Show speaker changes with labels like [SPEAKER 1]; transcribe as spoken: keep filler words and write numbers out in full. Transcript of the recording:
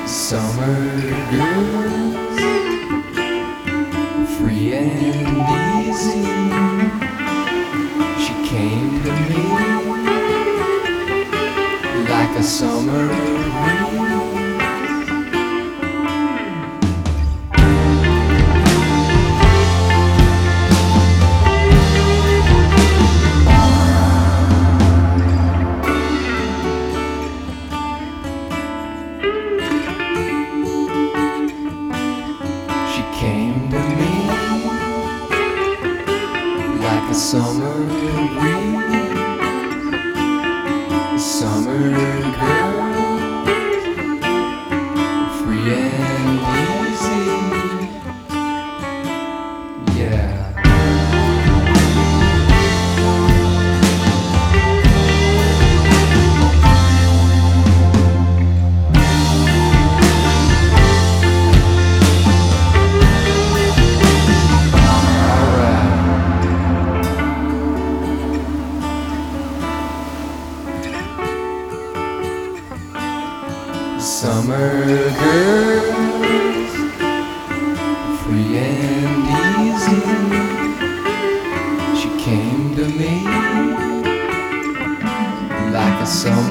[SPEAKER 1] Summer girls, free and easy. She came to me like a summer breeze. Came to me like a summer breeze, summer girl, free and easy, yeah. Summer girls, free and easy. She came to me like a summer